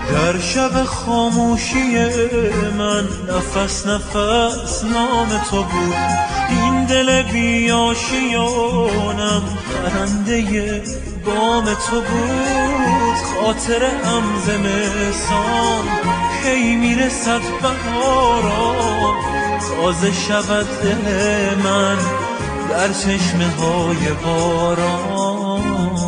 در شب خاموشی من نفس نفس نام تو بود. این دل بی آشیانم پرنده بام تو بود. خاطرم زمستان کی میرسد بهاران، تازه شود دل من در چشمه های باران.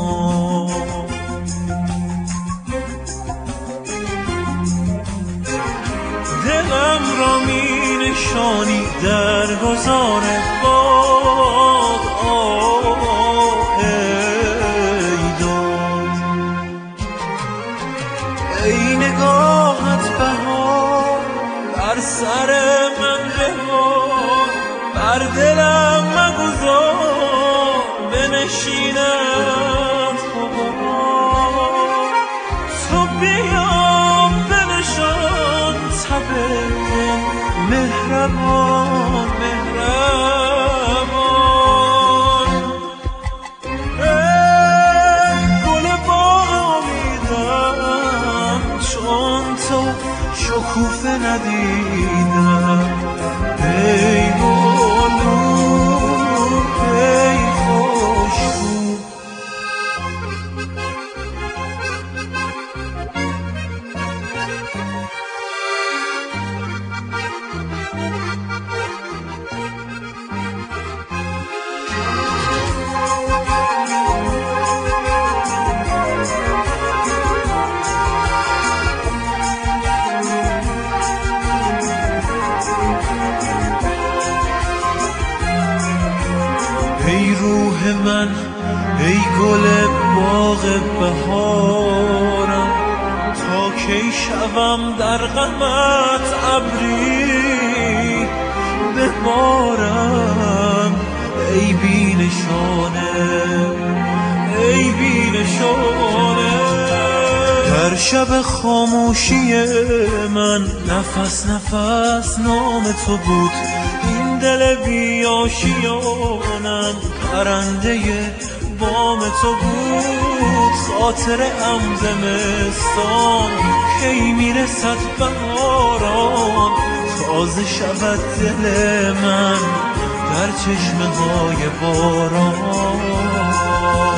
دلم را می نشانی در گذار باد، ای داد ای نگاهت بهار بر سر من بهار، بر دلم مگذار بنشیند غبار. تو بیا بنشان تب مهربان مهربان. ای گل باغ امیدم چون تو شکوفه ندیدم. ای گلو ای خوشبو، ای روح من ای گل باغ بهارم، تا کی شوم در غمت ابری ببارم. ای بی نشانه ای بی نشانه. در شب خاموشی من نفس نفس نام تو بود. این دل بی آشیانم پرنده بام تو بود. خاطرم زمستان کی میرسد بهاران، تازه شود دل من در چشمه های باران.